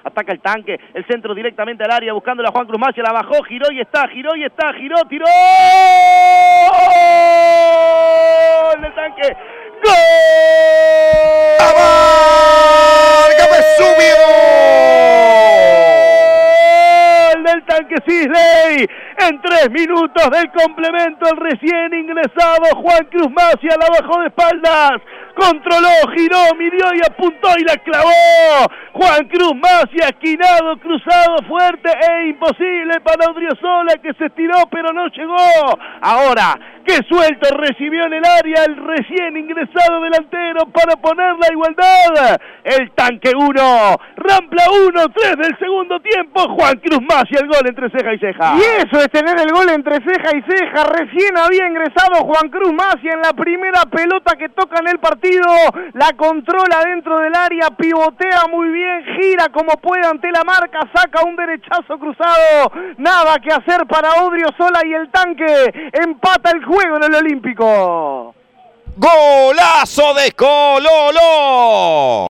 ataca el tanque, el centro directamente al área, buscándola a Juan Cruz Macía, la bajó, giró, tiró, ¡gol del tanque! ¡Gol! ¡Amarga Vesubio! ¡Gol del tanque Sisley! En 3 minutos del complemento, el recién ingresado Juan Cruz Macía la bajó de espaldas, controló, giró, midió y apuntó y la clavó. Juan Cruz Macía, esquinado, cruzado, fuerte e imposible para Odriozola, que se estiró pero no llegó. Ahora, que suelto recibió en el área el recién ingresado delantero para poner la igualdad. El tanque 1, Rampla 1, 3 del segundo tiempo. Juan Cruz Macía, el gol entre ceja y ceja. Y eso es tener el gol entre ceja y ceja. Recién había ingresado Juan Cruz Macía en la primera pelota que toca en el partido. La controla dentro del área, pivotea muy bien, gira como puede ante la marca, saca un derechazo cruzado. Nada que hacer para Odriozola y el tanque empata el juego en el Olímpico. ¡Golazo de Cololo!